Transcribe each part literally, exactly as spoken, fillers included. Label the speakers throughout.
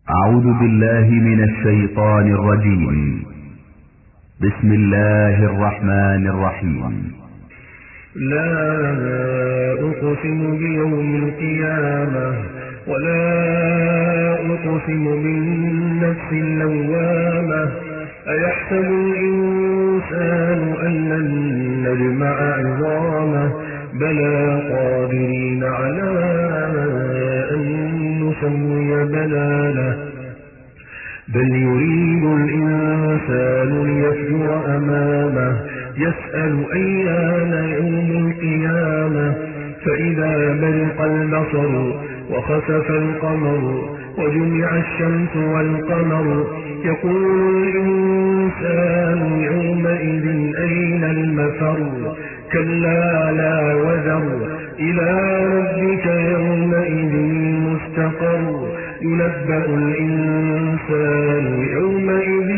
Speaker 1: أعوذ بالله من الشيطان الرجيم. بسم الله الرحمن الرحيم.
Speaker 2: لا أقسم بيوم القيامة ولا أقسم بالنفس اللوامة. أيحسب الإنسان أن لن نجمع عظامه بلى قادرين على أن نسوي بنانه بل يريد الإنسان ليفجر أمامه يسأل أيان يوم القيامة. فإذا برق البصر وخسف القمر وجمع الشمس والقمر يقول الإنسان يومئذ أين المفر. كلا لا وزر إلى ربك يومئذ المستقر. ينبأ الإنسان يومئذ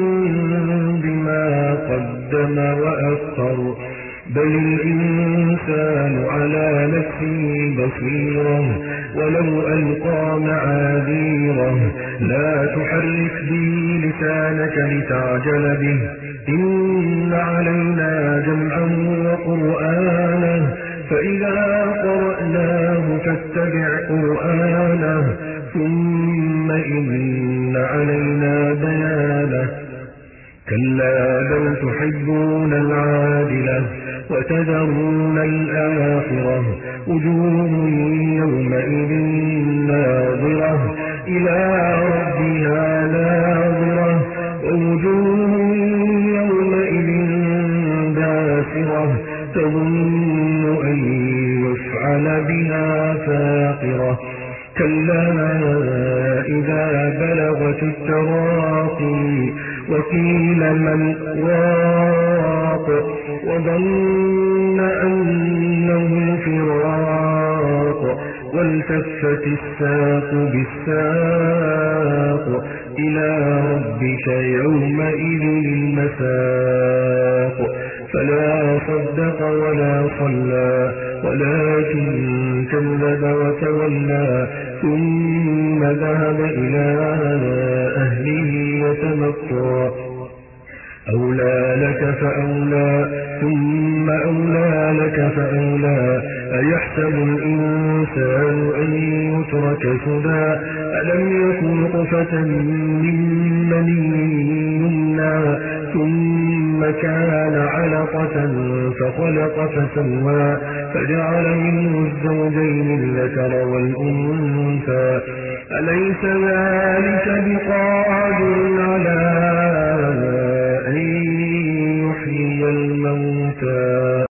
Speaker 2: بما قدم وأخر بل الإنسان على نفسه بصيرة ولو ألقى معاذيره. لا تحرك به لسانك لتعجل به إن علينا جمعا وقرآنه فإذا قرأناه فاتبع قرآنه ثم إن علينا بيانه. كلا بل تحبون العاجلة وتذرون الآخرة وجوه يومئذ ناظرة إلى ربها ناظرة ووجوه يومئذ باسرة تظن أن يفعل بها فاقرة. كلا إذا بلغت التراقي وقيل من راق وظن أنه الفراق والتفت الساق بالساق إلى ربك يومئذ المساق. فلا صدق ولا صلى ولكن كذب وتولى ثم ذهب إلى أهله يتمطى. أولى لك فأولى ثم أولى لك فأولى. أيحسب الإنسان أن يترك سدى ألم يكن نطفة من مني يمنى ثم كان علقة فخلق فسوى فجعل منه الزوجين الذكر والأنثى. أليس ذلك بقادر